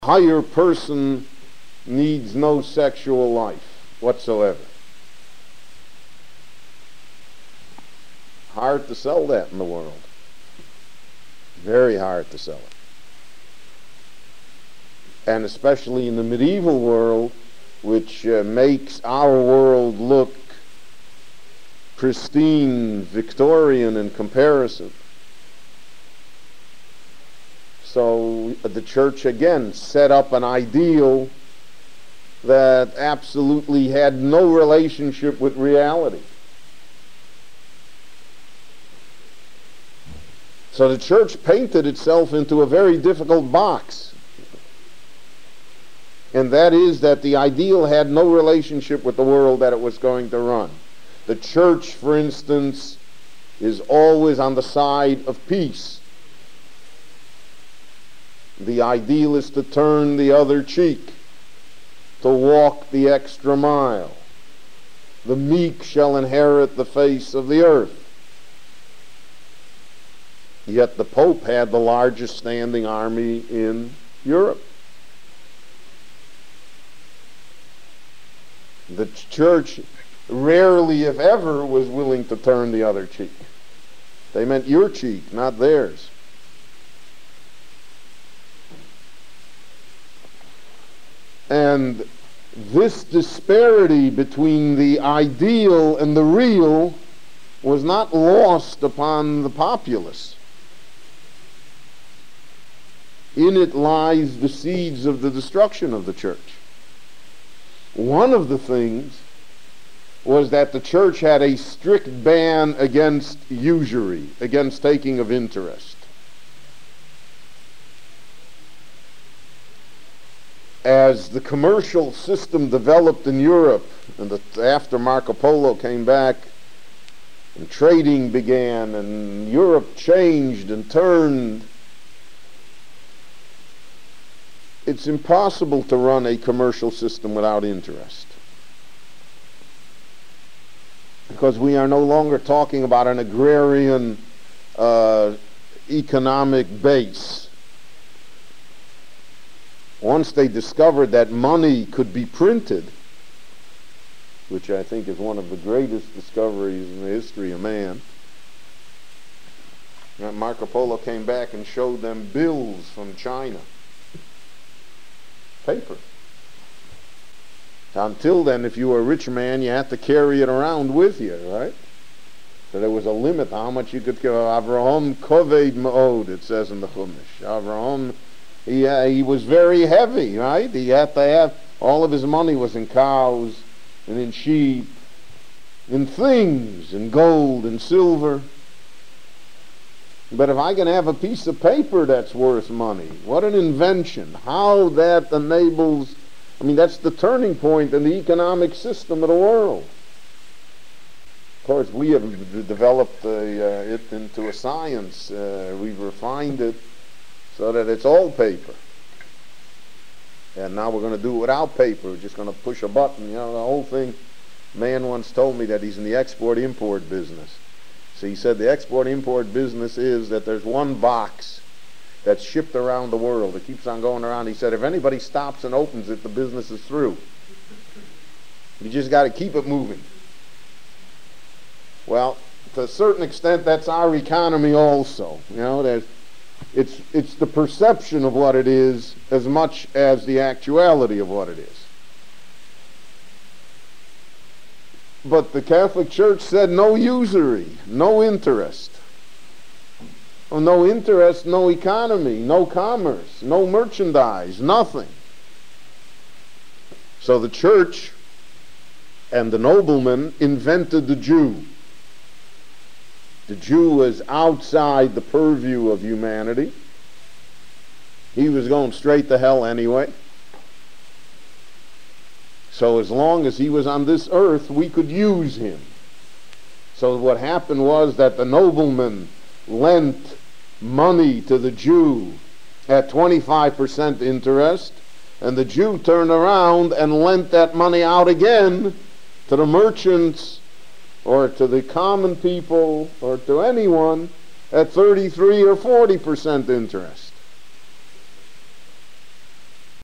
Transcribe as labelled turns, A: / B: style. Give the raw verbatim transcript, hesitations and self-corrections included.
A: higher person needs no sexual life whatsoever. Hard to sell that in the world. Very hard to sell it. And especially in the medieval world, which uh, makes our world look pristine, Victorian in comparison. So uh, the church again set up an ideal that absolutely had no relationship with reality. So the church painted itself into a very difficult box. And that is that the ideal had no relationship with the world that it was going to run. The church, for instance, is always on the side of peace. The ideal is to turn the other cheek, to walk the extra mile. The meek shall inherit the face of the earth. Yet the Pope had the largest standing army in Europe. The church rarely, if ever, was willing to turn the other cheek. They meant your cheek, not theirs. And this disparity between the ideal and the real was not lost upon the populace. In it lies the seeds of the destruction of the church. One of the things was that the church had a strict ban against usury, against taking of interest. As the commercial system developed in Europe, and the, after Marco Polo came back, and trading began, and Europe changed and turned, it's impossible to run a commercial system without interest. Because we are no longer talking about an agrarian uh, economic base. Once they discovered that money could be printed, which I think is one of the greatest discoveries in the history of man, Marco Polo came back and showed them bills from China. Paper. Until then, if you were a rich man, you had to carry it around with you, right? So there was a limit to how much you could carry. Avraham koved ma'od, it says in the Chumash. Avraham, he, uh, he was very heavy, right? He had to have, all of his money was in cows and in sheep, in things, in gold and silver. But if I can have a piece of paper that's worth money, what an invention. How that enables, I mean, that's the turning point in the economic system of the world. Of course, we have d- developed a, uh, it into a science. Uh, we've refined it so that it's all paper. And now we're going to do it without paper. We're just going to push a button. You know, the whole thing. Man once told me that he's in the export-import business. So he said the export-import business is that there's one box that's shipped around the world. It keeps on going around. He said if anybody stops and opens it, the business is through. You just got to keep it moving. Well, to a certain extent, that's our economy also. You know, there's, it's it's the perception of what it is as much as the actuality of what it is. But the Catholic Church said no usury, no interest. Well, no interest, no economy, no commerce, no merchandise, nothing. So the church and the noblemen invented the Jew. The Jew was outside the purview of humanity. He was going straight to hell anyway. So as long as he was on this earth, we could use him. So what happened was that the nobleman lent money to the Jew at twenty-five percent interest, and the Jew turned around and lent that money out again to the merchants or to the common people or to anyone at thirty-three or forty percent interest.